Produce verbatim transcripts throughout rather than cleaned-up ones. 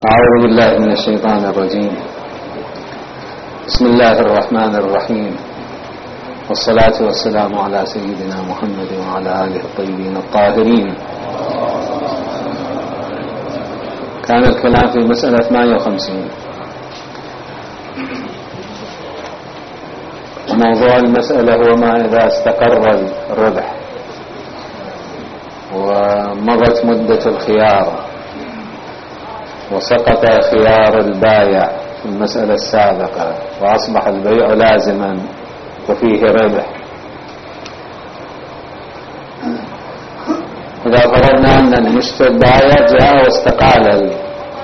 أعوذ بالله من الشيطان الرجيم. بسم الله الرحمن الرحيم، والصلاة والسلام على سيدنا محمد وعلى آله الطيبين الطاهرين. كان الكلام في مسألة ثمانية وخمسين. موضوع المسألة هو ما إذا استقر الربح ومضت مدة الخيار وسقط خيار البايع في المسألة السابقة وأصبح البيع لازما وفيه ربح. إذا فرضنا أن المشتري البايع جاء واستقال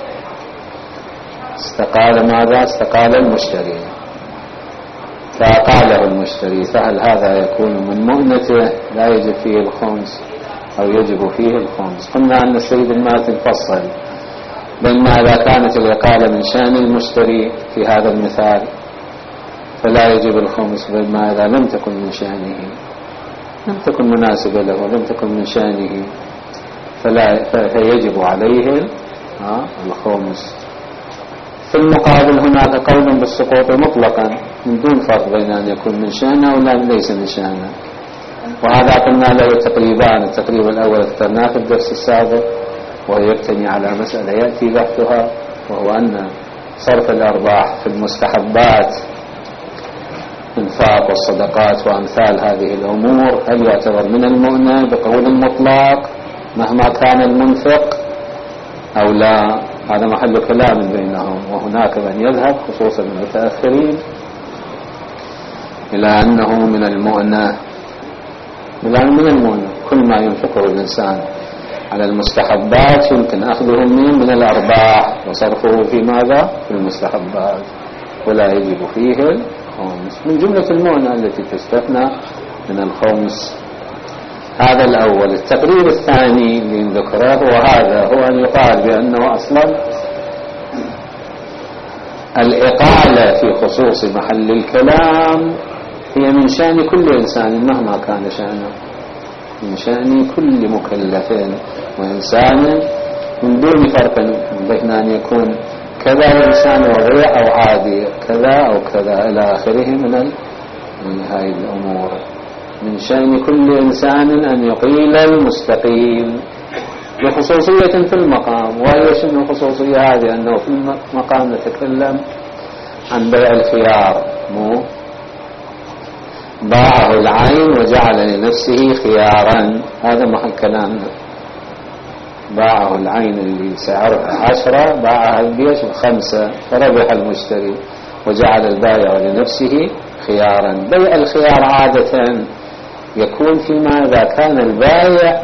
استقال ماذا؟ استقال المشتري فأقاله المشتري، فهل هذا يكون من مؤنته لا يجب فيه الخمس أو يجب فيه الخمس؟ قلنا أن السيد الماتن فصل بأن إذا كانت الإقالة من شأن المشتري في هذا المثال فلا يجب الخمس، بما إذا لم تكن من شأنه، لم تكن مناسبة له ولم تكن من شأنه فلا فيجب عليه الخمس. في المقابل هناك قول بالسقوط مطلقا من دون فرق بين أن يكون من شأنه أو ليس من شأنه، وهذا قلنا له تقريبان. التقريب الأول اخترناه في الدرس السابق وهو يبتني على مسألة يأتي بحثها، وهو أن صرف الأرباح في المستحبات الإنفاق والصدقات وأمثال هذه الأمور هل يعتبر من المؤنة بقول المطلق مهما كان المنفق أو لا؟ هذا محل كلام بينهم، وهناك من يذهب خصوصا المتأخرين إلى أنه من المؤنة، إلى من المؤنة كل ما ينفقه الإنسان على المستحبات يمكن أخذه من من الأرباح وصرفه في ماذا؟ في المستحبات، ولا يجب فيه الخمس من جملة المؤنة التي تستثنى من الخمس. هذا الأول. التقرير الثاني اللي ذكره وهذا هو أن يقال بأنه أصلا الإقالة في خصوص محل الكلام هي من شأن كل إنسان مهما كان شأنه، من شأن كل مكلف وإنسان من دون فرق بين أن يكون كذا إنسان وضيع أو عادي كذا أو كذا إلى آخره من هذه الأمور. من شأن كل إنسان أن يقيل المستقيل بخصوصية في المقام. وهي شنو الخصوصية هذه؟ أنه في المقام نتكلم عن بيع الخيار، مو باعه العين وجعل لنفسه خيارا، هذا محل كلامنا. باعه العين اللي سعرها عشرة باعها بيش خمسة فربح المشتري وجعل البائع لنفسه خيارا. بيع الخيار عادة يكون فيما إذا كان البائع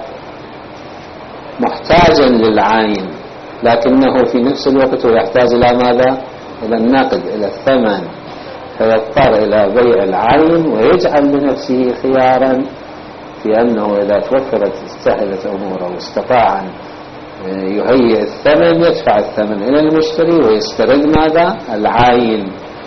محتاجا للعين لكنه في نفس الوقت يحتاج إلى ماذا؟ إلى النقد، إلى الثمن، فيضطر إلى بيع العين ويجعل لنفسه خيارا في أنه إذا توفرت استهلت أموره واستطاع أن يهيئ الثمن يدفع الثمن إلى المشتري ويسترد ماذا؟ العين.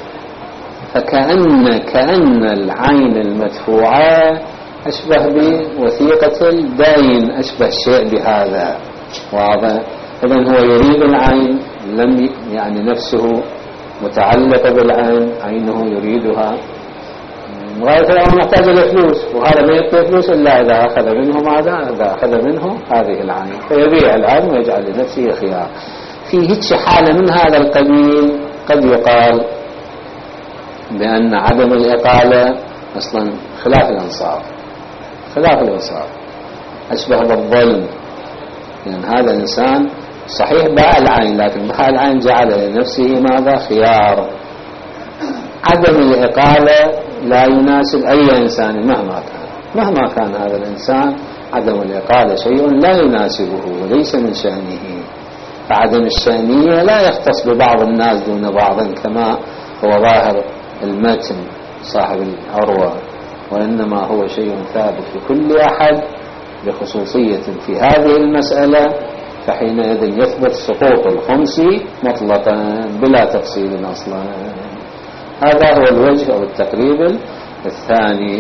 فكأن كأن العين المدفوعة أشبه بوثيقة الدين، أشبه شيء بهذا، واضح؟ إذن هو يريد العين، لم يعني نفسه متعلقة بالعين، عينه يريدها غاية الأمر محتاج لفلوس، وهذا ما يعطي فلوس إلا إذا أخذ منه ماذا؟ إذا أخذ منه هذه العين، فيبيع العين ويجعل لنفسه خيار. في هيك حالة من هذا القبيل قد يقال بأن عدم الإقالة أصلا خلاف الإنصاف، خلاف الإنصاف أشبه بالظلم. لأن يعني هذا الإنسان صحيح باع العين لكن باع العين جعل لنفسه ماذا؟ خيار. عدم الإقالة لا يناسب أي إنسان مهما كان، مهما كان هذا الإنسان عدم الإقالة شيء لا يناسبه وليس من شأنه. فعدم الشأنية لا يختص ببعض الناس دون بعض كما هو ظاهر المتن صاحب العروة، وإنما هو شيء ثابت في كل أحد بخصوصية في هذه المسألة، فحينئذ يثبت سقوط الخمس مطلقا بلا تفصيل أصلا. هذا هو الوجه أو التقريب الثاني.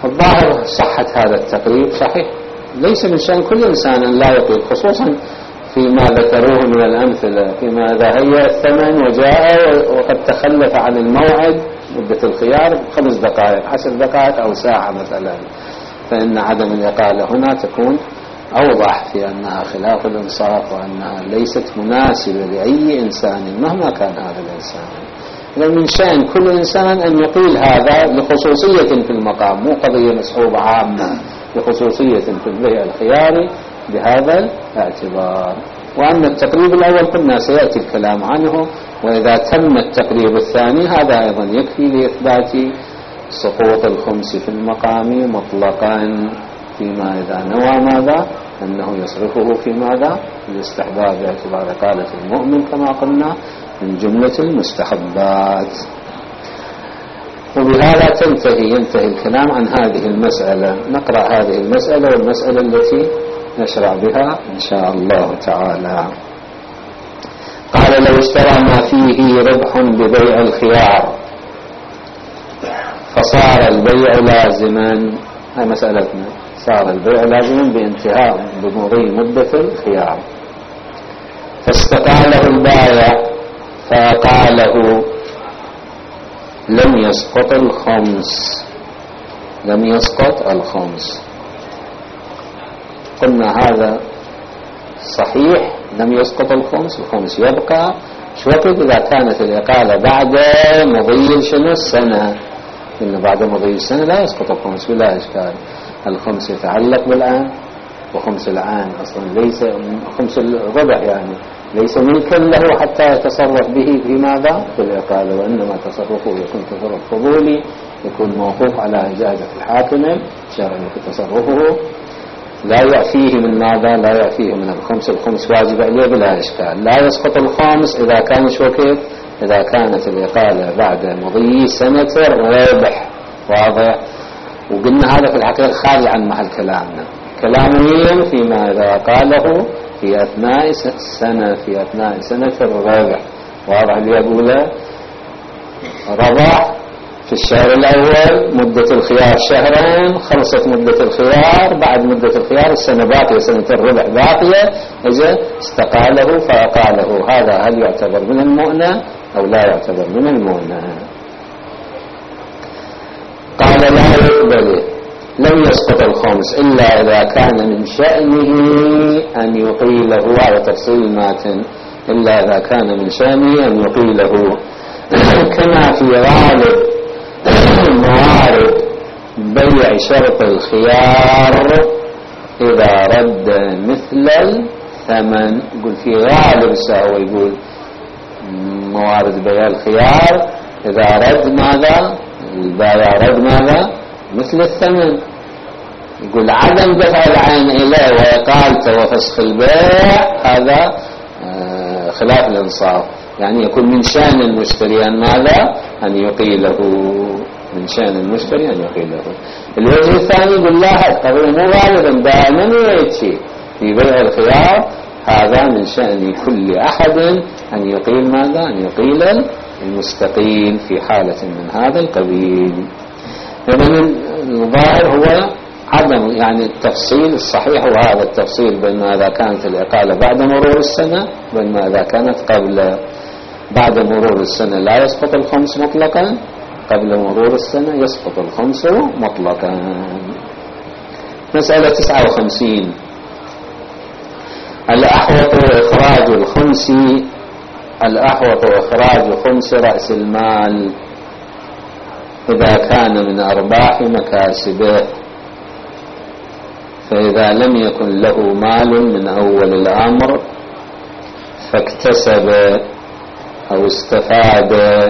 الظاهر صحة هذا التقريب صحيح، ليس من شأن كل إنسان لا يطيق، خصوصا فيما ذكروه من الأمثلة، فيما إذا هي الثمن وجاء وقد تخلف عن الموعد مدة الخيار خمس دقائق عشر دقائق أو ساعة مثلا، فإن عدم الإقالة هنا تكون أوضح في أنها خلاف الإنصاف، وأنها ليست مناسبة لأي إنسان مهما كان هذا الإنسان. من شأن كل إنسان أن يقيل هذا لخصوصية في المقام، مو قضية مسحوبة عامة، لخصوصية في البيع الخياري بهذا الاعتبار. وأن التقريب الأول قلنا سيأتي الكلام عنه، وإذا تم التقريب الثاني هذا أيضا يكفي لإثبات سقوط الخمس في المقام مطلقا، فيما إذا نوى ماذا؟ أنه يصرفه في ماذا؟ الاستحباب باعتبار إقالة المؤمن كما قلنا من جملة المستحبات. وبهذا تنتهي ينتهي الكلام عن هذه المسألة. نقرأ هذه المسألة والمسألة التي نشرع بها إن شاء الله تعالى. قال: لو اشترى ما فيه ربح ببيع الخيار فصار البيع لازما، هاي مسألتنا، صار البيع لازما بانتهاء بمضي مدة الخيار، فاستقاله البائع فقاله لم يسقط الخمس، لم يسقط الخمس. قلنا هذا صحيح، لم يسقط الخمس، الخمس يبقى. شو وقت إذا كانت الإقالة بعد مضي شنو السنة؟ إن بعد مضي السنة لا يسقط الخمس بلا إشكال. الخمس يتعلق بالآن، وخمس الآن أصلا ليس خمس الربع، يعني ليس ملكا له حتى يتصرف به في ماذا؟ في الإقالة، وإنما تصرفه يكون تصرف فضولي، يكون موقوف على إجازة الحاكم شرعا في تصرفه، لا يعفيه من ماذا؟ لا يعفيه من الخمس، الخمس واجب عليه بلا إشكال. لا يسقط الخامس إذا كان شو كيف؟ إذا كانت الإقالة بعد مضي سنة الربح. واضح؟ وقلنا هذا في الحقيقة خارج عن محل كلامنا. كلامنا فيما إذا قاله في أثناء السنة، في أثناء سنة الربح. واضح؟ اللي يقوله ربح في الشهر الأول مدة الخيار شهرين، خلصت مدة الخيار، بعد مدة الخيار السنة باقية، سنة الربح باقية، إذا استقاله فأقاله، هذا هل يعتبر من المؤنة أو لا يعتبر من المؤنة؟ قال: لا يقبل، لم يسقط الخمس إلا إذا كان من شأنه أن يقيله، على تفصيل الماتن، إلا إذا كان من شأنه أن يقيله، كما في غالب موارد بيع شرط الخيار إذا رد مثل الثمن. يقول في غالب ساوى، يقول موارد بيع الخيار إذا رد ماذا؟ البائع رد ماذا؟ مثل الثمن. يقول عدم دفع العين إليه وإقالته وفسخ البيع هذا خلاف الإنصاف، يعني يكون من شأن المشتري أن ماذا؟ أن يقيله، من شأن المشتري أن يقيله. الوجه الثاني يقول لا، القضية مو غالبا، دائما يأتي في بيع الخيار هذا من شأن كل أحد أن يقيل ماذا؟ أن يقيل المستقيل في حالة من هذا القبيل. إذن الظاهر هو عدم، يعني التفصيل الصحيح هو هذا التفصيل بين ما إذا كانت الإقالة بعد مرور السنة وبين ما إذا كانت قبل. بعد مرور السنة لا يسقط الخمس مطلقا، قبل مرور السنة يسقط الخمس مطلقا. مسألة تسعة وخمسين: الأحوط إخراج الخمس، الأحوط إخراج خمس رأس المال إذا كان من أرباح مكاسبه، فإذا لم يكن له مال من أول الأمر فاكتسب أو استفاد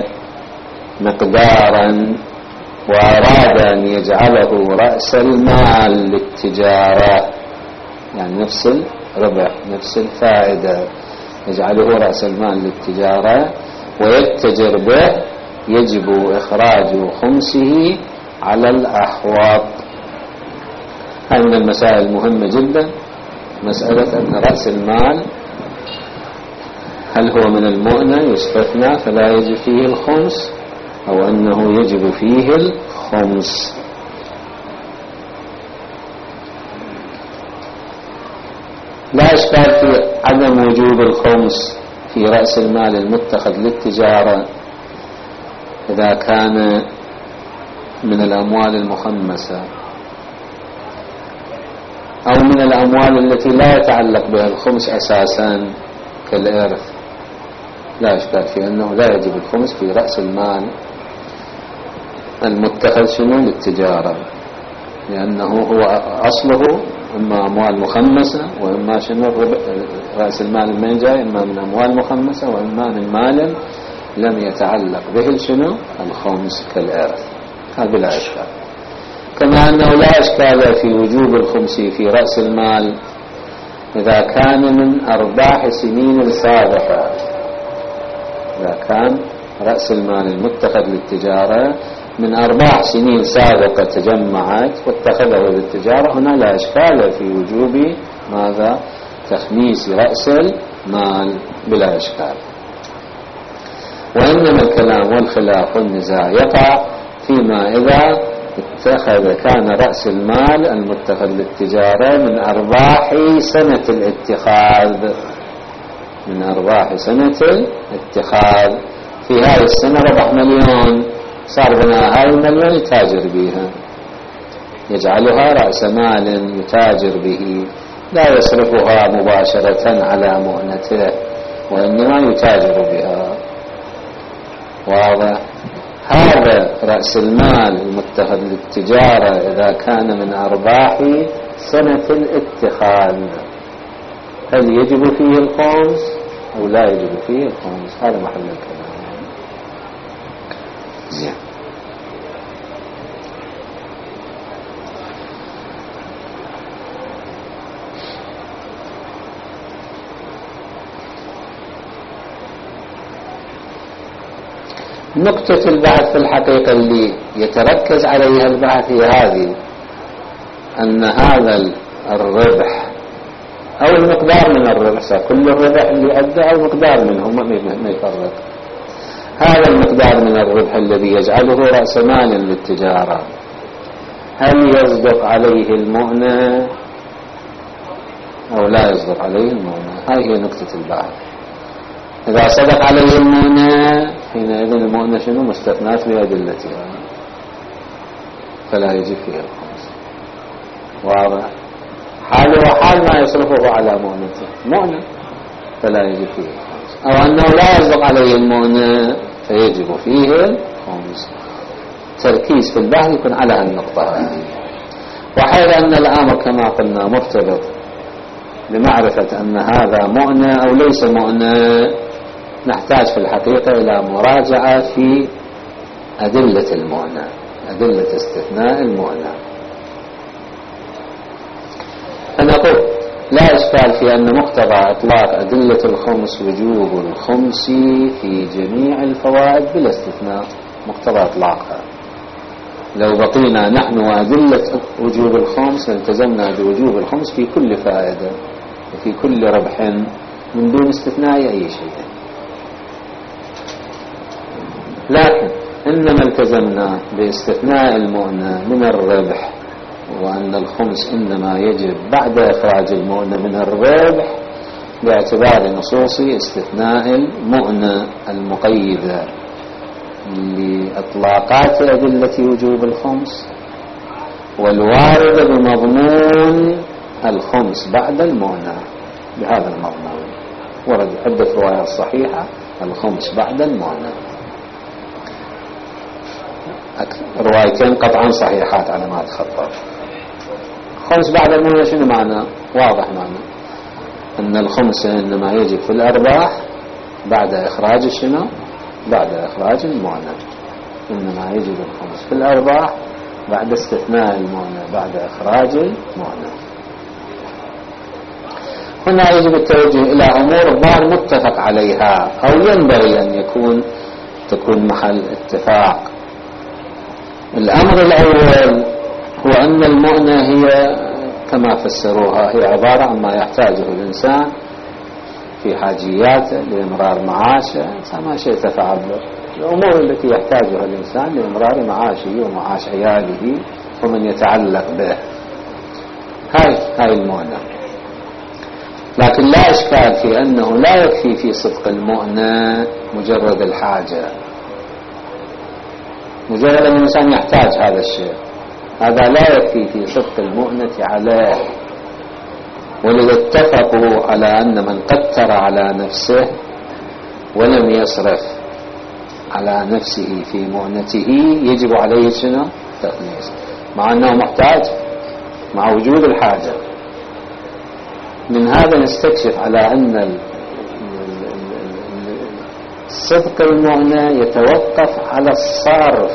مقدارا وأراد أن يجعله رأس المال للتجارة، يعني نفس الربح نفس الفائدة، يجعله رأس المال للتجارة ويتجر به، يجب إخراج خمسه على الأحوط. هذه من المسائل المهمة جدا، مسألة أن رأس المال هل هو من المؤنة يستثنى فلا يجب فيه الخمس، أو أنه يجب فيه الخمس. لا إشكال في عدم عدم وجوب الخمس في رأس المال المتخذ للتجارة إذا كان من الأموال المخمسة أو من الأموال التي لا يتعلق بها الخمس أساسا كالإرث، لا إشكال في أنه لا يجب الخمس في رأس المال المتخذ شنو للتجارة، لأنه هو أصله إما أموال مخمسة وإما شنو رأس المال من جاي إما من أموال مخمسة وإما من مال لم يتعلق به شنو الخمس كالإرث، هذا لا إشكال. كما أنه لا إشكال في وجوب الخمس في رأس المال إذا كان من أرباح سنين السابقة، إذا كان رأس المال المتخذ للتجارة من أرباح سنين سابقة تجمعت واتخذه للتجارة، هنا لا إشكال في وجوب ماذا تخميس رأس المال بلا إشكال. وإنما الكلام والخلاف والنزاع يقع فيما إذا اتخذ كان رأس المال المتخذ للتجارة من أرباح سنة الاتخاذ، من أرباح سنة الاتخاذ، في هذه السنة ربح مليون، صار بناء هاي المليون يتاجر بها، يجعلها رأس مال يتاجر به، لا يصرفها مباشرة على مؤنته وإنما يتاجر بها. واضح؟ هذا رأس المال المتخذ للتجارة إذا كان من أرباح سنة الاتخاذ، هل يجب فيه الخمس أو لا يجب فيه الخمس؟ هذا محل الكلام. زين. نقطة البحث في الحقيقة اللي يتركز عليها البحث هي هذه، أن هذا الربح أو المقدار من الربح، كل الربح اللي أدى أو مقدار منه ما يفرق، هذا المقدار من الربح الذي يجعله رأس مال للتجارة هل يصدق عليه المؤنة أو لا يصدق عليه المؤنة؟ هذه هي نقطة البحث. إذا صدق عليه المؤنة حينئذ المؤنة شنو مستثنات بأدلتها فلا يجب فيها الخمس. واضح؟ حاله وحال ما يصرفه على مؤنته مؤنة فلا يجب فيه الخمس، أو أنه لا يصدق عليه المؤنة فيجب فيه الخمس. تركيز في البحث يكون على هالنقطة هذه. وحيث أن الأمر كما قلنا مرتبط بمعرفة أن هذا مؤنة أو ليس مؤنة، نحتاج في الحقيقة إلى مراجعة في أدلة المؤنة، أدلة استثناء المؤنة. فنقول لا إشكال في أن مقتضى إطلاق أدلة الخمس وجوب الخمس في جميع الفوائد بلا استثناء، مقتضى إطلاقها. لو بقينا نحن وأدلة وجوب الخمس التزمنا بوجوب الخمس في كل فائدة وفي كل ربح من دون استثناء أي شيء. لكن إنما التزمنا باستثناء المؤنة من الربح، وأن الخمس إنما يجب بعد إخراج المؤنة من الربح باعتبار نصوص استثناء المؤنة المقيدة لإطلاقات أدلة وجوب الخمس والواردة بمضمون الخمس بعد المؤنة. بهذا المضمون ورد عدة روايات صحيحة الخمس بعد المؤنة، روايتين قطعا صحيحات على ما أتخطر. خمس بعد المؤنة شنو معنى؟ واضح معنى أن الخمس إنما يجب في الأرباح بعد إخراج شنو؟ بعد إخراج المؤنة. إنما يجب الخمس في الأرباح بعد استثناء المؤنة بعد إخراج المؤنة. هنا يجب التوجه إلى أمور الظاهر متفق عليها أو ينبغي أن يكون تكون محل اتفاق. الأمر الأول هو أن المؤنة هي كما فسروها هي عبارة عن ما يحتاجه الإنسان في حاجياته لإمرار معاشه، ما شيء تتعبر الأمور التي يحتاجها الإنسان لإمرار معاشه ومعاش عياله ومن يتعلق به. هاي هاي المؤنة. لكن لا إشكال في أنه لا يكفي في صدق المؤنة مجرد الحاجة، مجرد أن الإنسان يحتاج هذا الشيء، هذا لا يكفي في صدق المؤنة عليه. ولذا اتفقوا على أن من قتر على نفسه ولم يصرف على نفسه في مؤنته يجب عليه شنو؟ تخليص، مع أنه محتاج، مع وجود الحاجة. من هذا نستكشف على أن صدق المؤنة يتوقف على الصرف،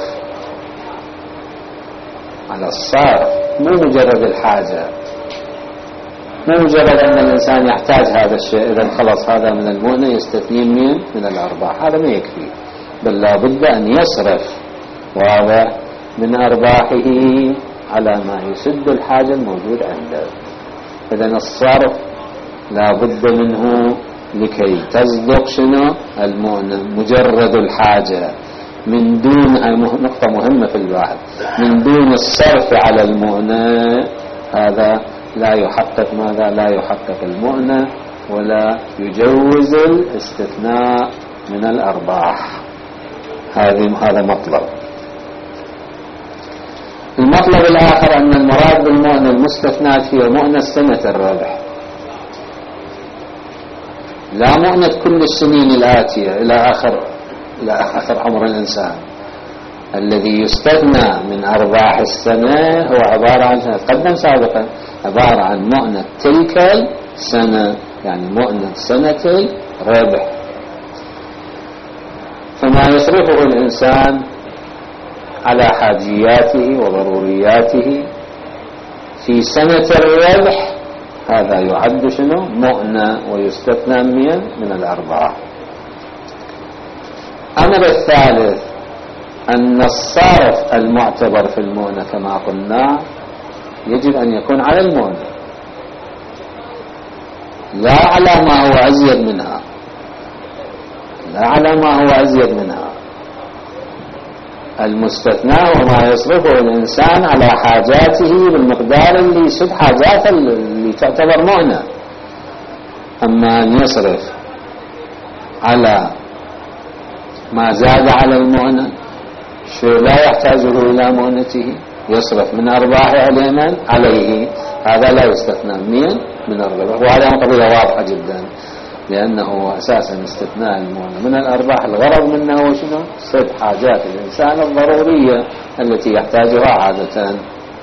على الصرف، مو مجرد الحاجة، مو مجرد أن الإنسان يحتاج هذا الشيء إذا خلص هذا من المؤنة يستثني من من الأرباح، هذا ما يكفي، بل لا بد أن يصرف وهذا من أرباحه على ما يسد الحاجة الموجود عنده. إذا الصرف لا بد منه لكي تصدق شنو؟ المؤنة. مجرد الحاجة من دون، هاي نقطة مهمة في البحث، من دون الصرف على المؤنة هذا لا يحقق ماذا؟ لا يحقق المؤنة ولا يجوز الاستثناء من الأرباح. هذه هذا مطلب. المطلب الآخر أن المراد بالمؤنة المستثنات فيه مؤنة سنة الربح، لا مؤنة كل السنين الآتية إلى آخر إلى آخر عمر الإنسان. الذي يستثنى من أرباح السنة هو عبارة عن، تقدم سابقا، عبارة عن مؤنة تلك السنة، يعني مؤنة سنة الربح. فما يصرفه الإنسان على حاجياته وضرورياته في سنة الربح هذا يعد شنو؟ مؤنة ويستثنى من من الأرباح. الأمر الثالث أن الصرف المعتبر في المؤنة كما قلنا يجب أن يكون على المؤنة لا على ما هو أزيد منها، لا على ما هو أزيد منها. المستثنى هو ما يصرفه الإنسان على حاجاته بالمقدار اللي يسد حاجاته اللي تعتبر مؤنة. أما أن يصرف على ما زاد على المؤنة شيء لا يحتاجه إلى مؤنته يصرف من أرباحه علينا عليه، هذا لا يستثنى من من الربح. وهذه قضية واضحة جدا، لأنه أساسا استثناء المؤنة من الأرباح الغرض منه هو شنو؟ سد حاجات الإنسان الضرورية التي يحتاجها عادة.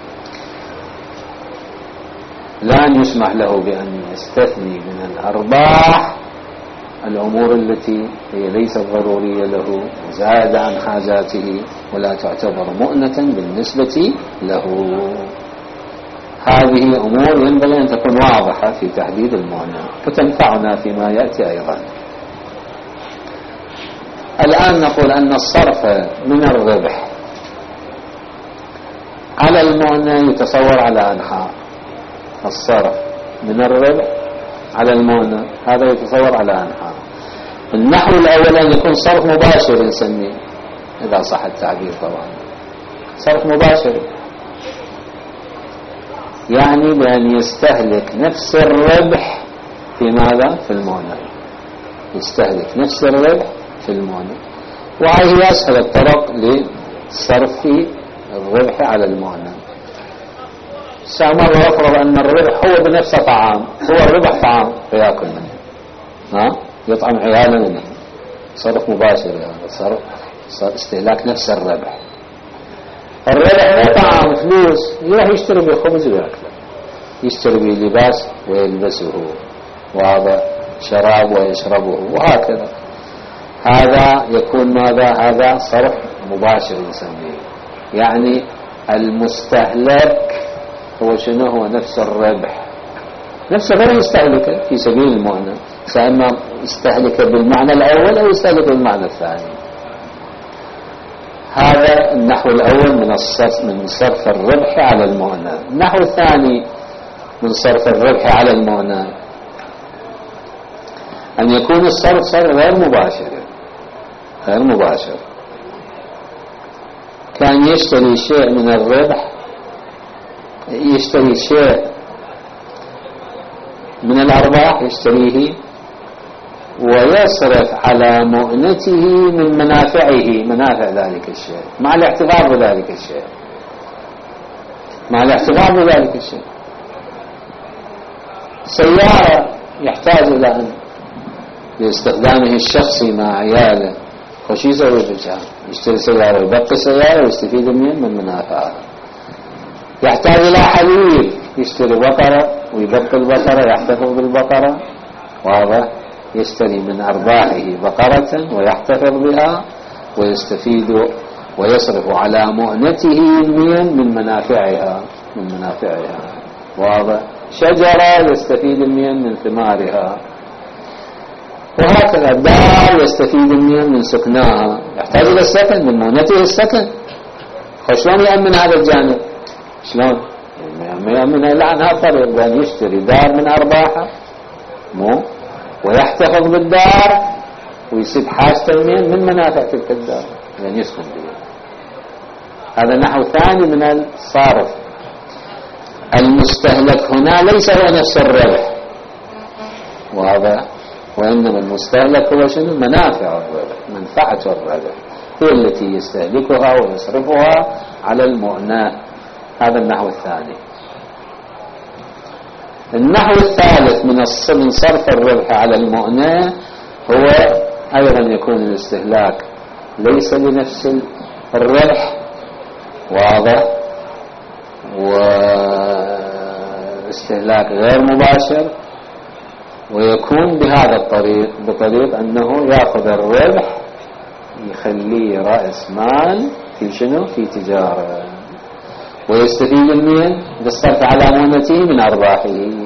لا يسمح له بأن يستثني من الأرباح الأمور التي هي ليست ضرورية له وزاد عن حاجاته ولا تعتبر مؤنة بالنسبة له. هذه أمور ينبغي أن تكون واضحة في تحديد المؤنة وتنفعنا فيما يأتي أيضا. الآن نقول أن الصرف من الربح على المؤنة يتصور على أنحاء. الصرف من الربح على المؤنة هذا يتصور على أنحاء. النحو الأول أن يكون صرف مباشر نسميه، إذا صح التعبير طبعا، صرف مباشر يعني بأن يستهلك نفس الربح في ماذا؟ في المؤنة، يستهلك نفس الربح في المؤنة. وهي أسهل الطرق لصرف الربح على المؤنة. سأمر وأفرض أن الربح هو بنفسه طعام، هو الربح طعام فيأكل منه، ها؟ يطعم عياله منه، صرف مباشر يعني، صرف استهلاك نفس الربح. الربح مو طعام فلوس، يروح يشتري به خبز ويأكله، يشتري به لباس ويلبسه، وهذا شراب ويشربه، وهكذا. هذا يكون ماذا؟ هذا صرف مباشر نسميه، يعني المستهلك هو شنو؟ هو نفس الربح، نفس الربح يستهلكه في سبيل المؤنة، سأما يستهلكه بالمعنى الأول أو يستهلكه بالمعنى الثاني. هذا النحو الأول من الصرف من صرف الربح على المؤنة. النحو الثاني من صرف الربح على المؤنة أن يكون الصرف صرف غير مباشر، غير مباشر. كان يشتري شيء من الربح، يشتري شيء من الأرباح يشتريه ويصرف على مؤنته من منافعه، منافع ذلك الشيء، مع الاحتفاظ بذلك الشيء، مع الاحتفاظ بذلك الشيء. سيارة يحتاج إلى أن لاستخدامه الشخصي مع عياله، وش يسوي بالجهة؟ يشتري سيارة ويبقي سيارة ويستفيد من من منافعها. يحتاج إلى حليب، يشتري بقرة ويبقي البقرة، يحتفظ بالبقرة، واضح؟ يشتري من أرباحه بقرة ويحتفظ بها ويستفيد ويصرف على مؤنته من منافعها، من منافعها، واضح؟ شجرة يستفيد من من ثمارها، وهكذا. دار يستفيد من من سكناها، يحتاج إلى السكن، من مؤنته السكن. فشلون يأمن هذا الجانب؟ شلون يأمن؟ إلا عن هذا الطريق، بأن يشتري دار من أرباحه مو ويحتفظ بالدار ويسد حاجته من من منافع تلك الدار، يعني يسكن بها. هذا نحو ثاني من الصرف. المستهلك هنا ليس هو نفس الربح، واضح؟ وإنما المستهلك هو شنو؟ منافع الربح، منفعة الربح هي التي يستهلكها ويصرفها على المؤنة. هذا النحو الثاني. النحو الثالث من من صرف الربح على المؤنة هو أيضا يكون الاستهلاك ليس لنفس الربح، واضح؟ واستهلاك غير مباشر، ويكون بهذا الطريق، بطريق أنه يأخذ الربح يخليه رأس مال في شنو؟ في تجارة، ويستفيد من بالصرف على مؤنته من أرباحه،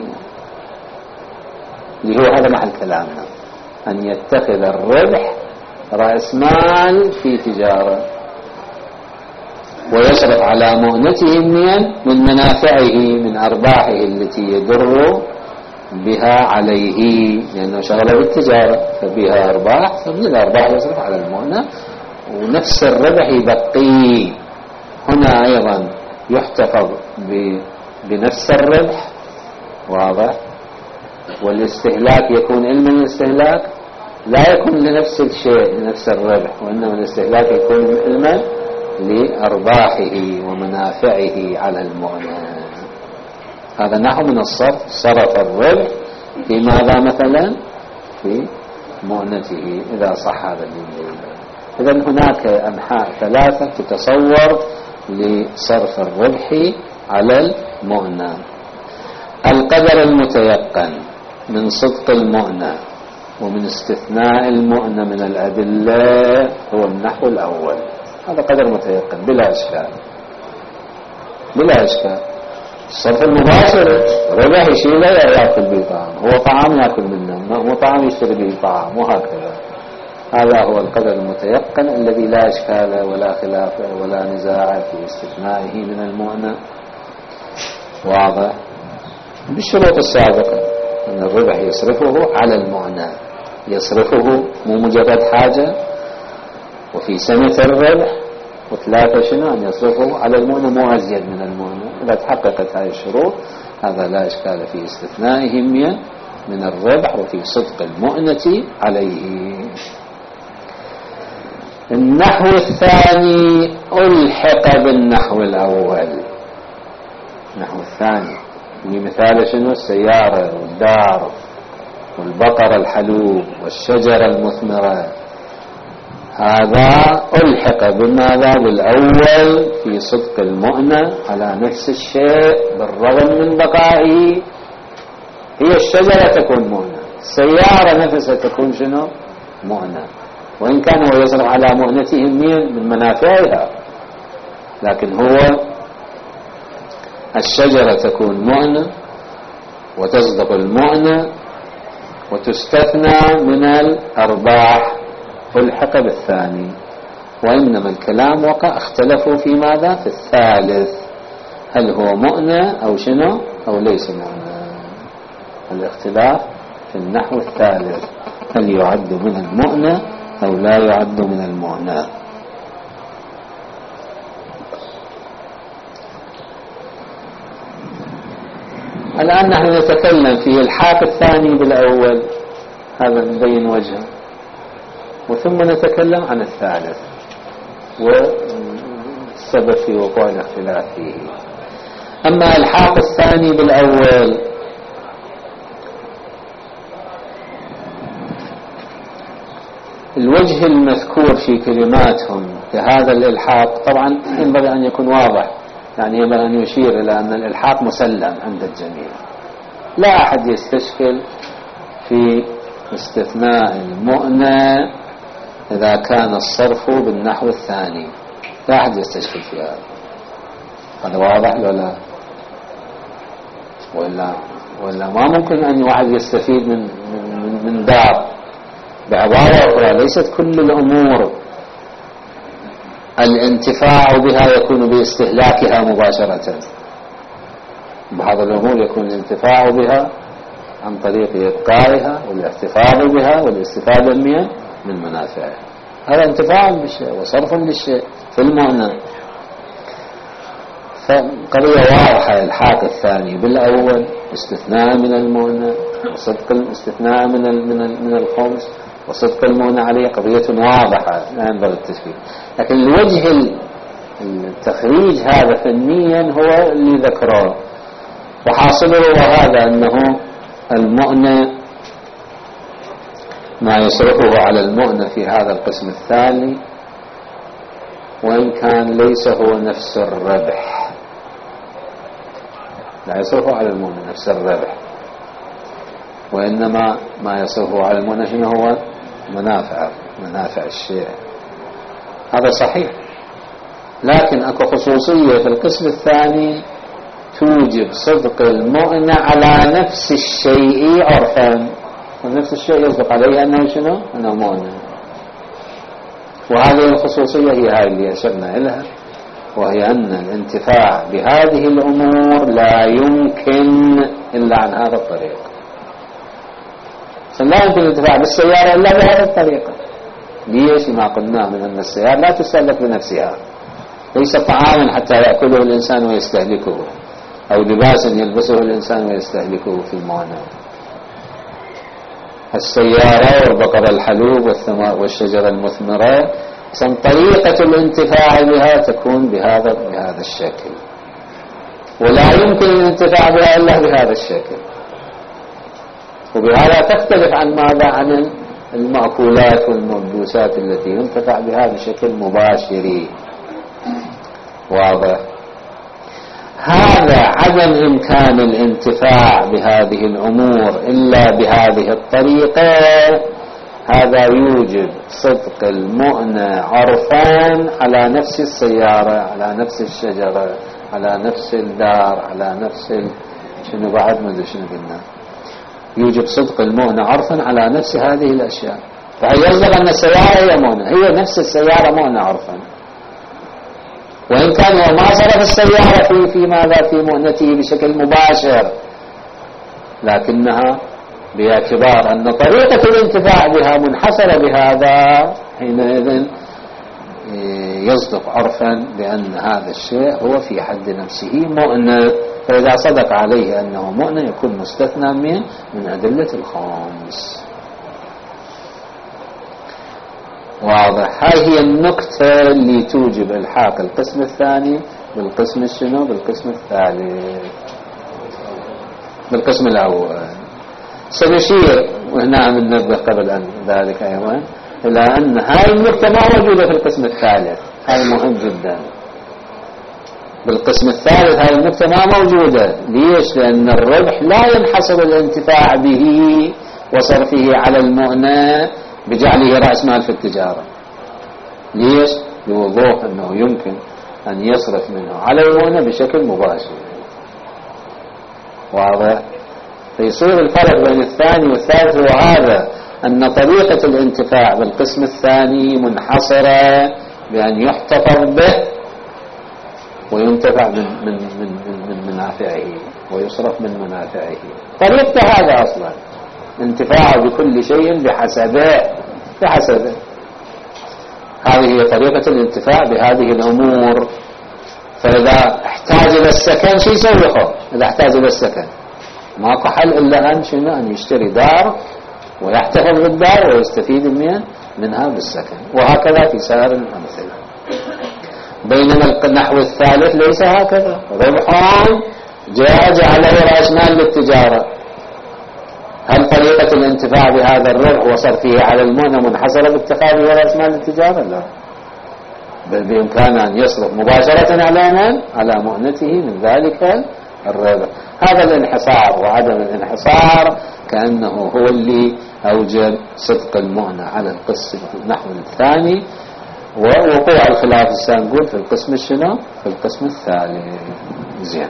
اللي هو هذا محل كلامنا، أن يتخذ الربح رأس مال في تجارة ويصرف على مؤنته من من منافعه، من أرباحه التي يدر بها عليه، لأنه شغله بالتجارة فبها أرباح، فمن الأرباح يصرف على المؤنة ونفس الربح يبقيه. هنا أيضا يحتفظ بنفس الربح، واضح؟ والاستهلاك يكون علما الاستهلاك لا يكون لنفس الشيء لنفس الربح، وإنما الاستهلاك يكون علما لأرباحه ومنافعه على المؤنة. هذا نحو من الصرف، صرف الربح في ماذا؟ مثلا في مؤنته، إذا صح هذا الجملة. إذن هناك أنحاء ثلاثة تتصور لصرف الربح على المؤنة. القدر المتيقن من صدق المؤنة ومن استثناء المؤنة من الأدلة هو النحو الأول. هذا قدر متيقن بلا إشكال، بلا إشكال. الصرف المباشر ربح يشيله يأكل به طعام، هو طعام يأكل منه، مو طعام يشتري به طعام، وهكذا. هذا هو القدر المتيقن الذي لا إشكال ولا خلاف ولا نزاع في استثنائه من المؤنة، واضح؟ بالشروط السابقة أن الربح يصرفه على المؤنة، يصرفه مو مجرد حاجة، وفي سنة الربح، وثلاثة شنو؟ أن يصرفه على المؤنة مو أزيد من المؤنة. إذا تحققت هذه الشروط هذا لا إشكال في استثنائه من الربح وفي صدق المؤنة عليه. النحو الثاني ألحق بالنحو الأول. النحو الثاني مثال شنو؟ السيارة والدار والبقرة الحلوب والشجرة المثمرة، هذا ألحق بماذا؟ بالأول في صدق المؤنة على نفس الشيء بالرغم من بقائه. هي الشجرة تكون مؤنة، السيارة نفسها تكون شنو؟ مؤنة، وإن كان هو يصرف على مؤنته من منافعها، لكن هو الشجرة تكون مؤنة وتصدق المؤنة وتستثنى من الأرباح، ألحق بالثاني. وإنما الكلام وقع اختلفوا في ماذا؟ في الثالث، هل هو مؤنة أو شنو أو ليس مؤنة. الاختلاف في النحو الثالث، هل يعد من المؤنة أو لا يعد من المؤنة. الآن نحن نتكلم في الحاق الثاني بالأول، هذا نبين وجهه، وثم نتكلم عن الثالث والسبب في وقوع الاختلاف فيه. أما الحاق الثاني بالأول الوجه المذكور في كلماتهم لهذا الإلحاق طبعا ينبغي أن يكون واضح، يعني ينبغي أن يشير إلى أن الإلحاق مسلم عند الجميع، لا أحد يستشكل في استثناء المؤنى إذا كان الصرف بالنحو الثاني، لا أحد يستشكل في هذا. هذا واضح ولا ولا ولا ما ممكن أن واحد يستفيد من من من دار. بعبارة أخرى ليست كل الأمور الانتفاع بها يكون باستهلاكها مباشرة، بعض الأمور يكون الانتفاع بها عن طريق إبقائها والاحتفاظ بها والاستفادة منها من منافعها، هذا انتفاع بالشيء وصرف للشيء في المعنى. فقضية واضحة الحاق الثاني بالأول استثناء من المعنى وصدق الاستثناء من من من الخمس وصدق المعنى عليه قضية واضحة لا ينبغي التشكيك. لكن الوجه التخريج هذا فنيا هو اللي ذكره، وحاصله هذا أنه المؤنى ما يصرفه على المؤنى في هذا القسم الثاني وإن كان ليس هو نفس الربح، لا يصرفه على المؤنى نفس الربح، وإنما ما يصرفه على المؤنى شنو هو منافع منافع الشيء. هذا صحيح، لكن اكو خصوصية في القسم الثاني توجب صدق المؤنى على نفس الشيء عرفا، ونفس الشيء يصدق عليه أنه شنو أنه مؤنى. وهذه الخصوصية هي هاي اللي أشرنا إليها، وهي أن الانتفاع بهذه الأمور لا يمكن إلا عن هذا الطريق. لا يمكن الانتفاع بالسيارة إلا بهذه الطريقة. ليش؟ ما قلنا من أن السيارة لا تستهلك بنفسها، ليس طعاما حتى يأكله الإنسان ويستهلكه، أو لباسا يلبسه الإنسان ويستهلكه في المعنى. السيارة والبقرة الحلوب والشجرة المثمرة، إذن طريقة الانتفاع بها تكون بهذا بهذا الشكل، ولا يمكن الانتفاع بها إلا بهذا الشكل. وبهذا تختلف عن ماذا؟ عن المأكولات والملبوسات التي ينتفع بها بشكل مباشر. واضح؟ هذا عدم إمكان الانتفاع بهذه الأمور إلا بهذه الطريقة، هذا يوجب صدق المؤنى عرفان على نفس السيارة، على نفس الشجرة، على نفس الدار، على نفس ال... شنو بعد ما ادري شنو قلنا، يوجب صدق المؤنى عرفا على نفس هذه الأشياء. فهي يصدق أن السيارة هي مؤنى، هي نفس السيارة مؤنى عرفا، وإن كان هو ما صرف السيارة في في ماذا في مؤنته بشكل مباشر، لكنها باعتبار أن طريقة الانتفاع بها منحصرة بهذا، حينئذ يصدق عرفا بأن هذا الشيء هو في حد نفسه مؤنى. فإذا صدق عليه أنه مؤنى يكون مستثنى من من أدلة الخامس. واضح؟ هاي هي النكتة اللي توجب الحاق القسم الثاني بالقسم الشنو بالقسم الثالث بالقسم الأول. سنشير وهنا ننبه قبل أن ذلك أيضا إلى أن هاي النكتة ما موجودة في القسم الثالث، هاي مهم جدا. بالقسم الثالث هاي النكتة ما موجودة. ليش؟ لأن الربح لا ينحصر الانتفاع به وصرفه على المؤنى بجعله رأس مال في التجارة. ليش؟ لوضوح أنه يمكن أن يصرف منه على المؤنى بشكل مباشر. واضح؟ فيصير الفرق بين الثاني والثالث هو هذا، أن طريقة الانتفاع بالقسم الثاني منحصرة بأن يحتفظ به وينتفع من من من من, من منافعه ويصرف من منافعه. طريقته هذا أصلا انتفاعه بكل شيء بحسبه بحسبه هذه هي طريقة الانتفاع بهذه الأمور. فإذا احتاج إلى السكن شو يسوي؟ إذا احتاج إلى السكن ماكو حل إلا أن شنو أن يشتري دار ويحتفظ بالدار ويستفيد من منها بالسكن. وهكذا في سائر الأمثلة. بينما النحو الثالث ليس هكذا. ربح جاء جعله رأس مال للتجارة. هل طريقة الانتفاع بهذا الربح وصرفه على المؤنة منحصرة باتخاذه رأس مال للتجارة؟ لا، بل بإمكانه أن يصرف مباشرة على من؟ على مؤنته من ذلك الربح. هذا الانحصار وعدم الانحصار كأنه هو اللي أوجب صدق المؤنة على القسم النحو الثاني، ووقوع الخلاف السنقول في القسم الشنو؟ في القسم الثالث. زين.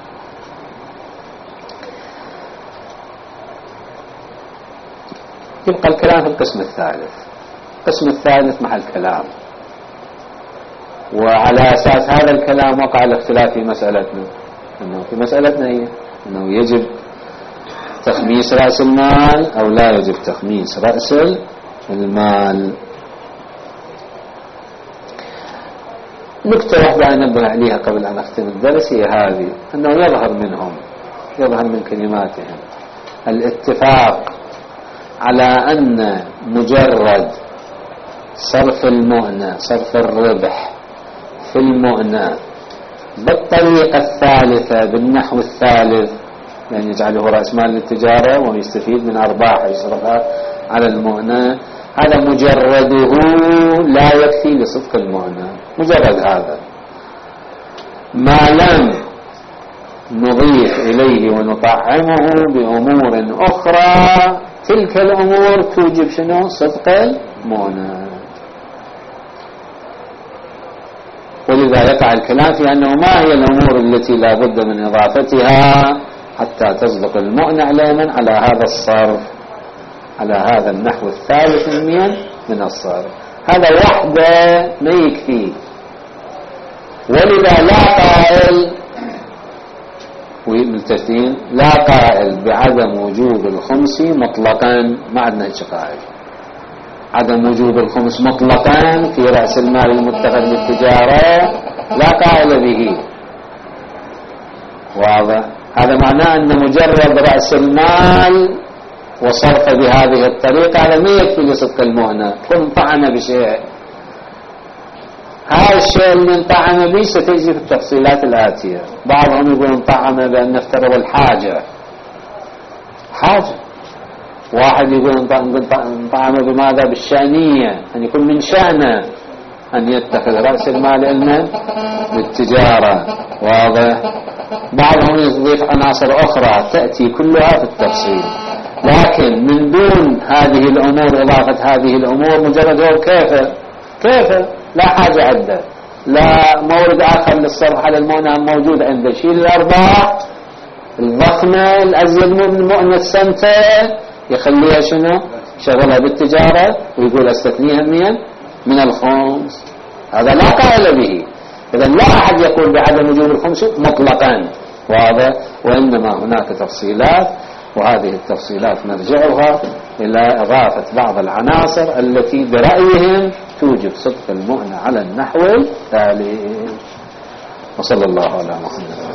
يبقى الكلام في القسم الثالث. القسم الثالث محل كلام، وعلى أساس هذا الكلام وقع الاختلاف في مسألتنا. إنه في مسألتنا هي إنه يجب تخميس رأس المال أو لا يجب تخميس رأس المال. نكتة واحدة أنبه عليها قبل أن أختم الدرس هي هذه، أنه يظهر منهم يظهر من كلماتهم الاتفاق على أن مجرد صرف المؤنة، صرف الربح في المؤنة بالطريقة الثالثة بالنحو الثالث، يعني يجعله رأس مال للتجارة ويستفيد من أرباح يصرفها على المؤنة، هذا مجرده لا يكفي لصدق المؤنة. مجرد هذا ما لم نضيف إليه ونطعمه بأمور أخرى، تلك الأمور توجب شنو؟ صدق المؤنة. ولذا يقع الكلام في أنه ما هي الأمور التي لا بد من إضافتها حتى تصدق المؤنة على من؟ على هذا الصرف، على هذا النحو الثالث من من الصرف. هذا وحده ما يكفي. ولذا لا قائل وملتفتين لا قائل بعدم وجوب الخمس مطلقا، ما عندنا هيك قائل. عدم وجوب الخمس مطلقا في رأس المال المتخذ للتجارة لا قائل به. واضح؟ هذا معناه أن مجرد رأس المال وصرف بهذه الطريقة على ما يكفي لصدق المؤنة. كن طعن بشيء، هذا الشيء اللي انطعم به ستجي في التفصيلات الآتية. بعضهم يقول انطعم بأن نفترض الحاجة، حاجة. واحد يقول انطعم بماذا؟ بالشأنية، أن يكون من شأنه أن يتخذ رأس المال علما بالتجارة. واضح؟ بعضهم يضيف عناصر أخرى تأتي كلها في التفصيل، لكن من دون هذه الأمور، إضافة هذه الأمور، مجرد هو كيف كيف لا حاجة عنده، لا مورد آخر للصرف على المؤنة موجود عنده، شيل الأرباح الضخمة الأزيد من مؤنة سنته يخليها شنو؟ شغلها بالتجارة ويقول استثنيها من من الخمس. هذا لا قائل به. إذا لا أحد يقول بعدم وجوب الخمس مطلقا. واضح؟ وإنما هناك تفصيلات، وهذه التفصيلات نرجعها إلى إضافة بعض العناصر التي برأيهم توجب صدق المؤنة على النحو التالي. وصلى الله على محمد.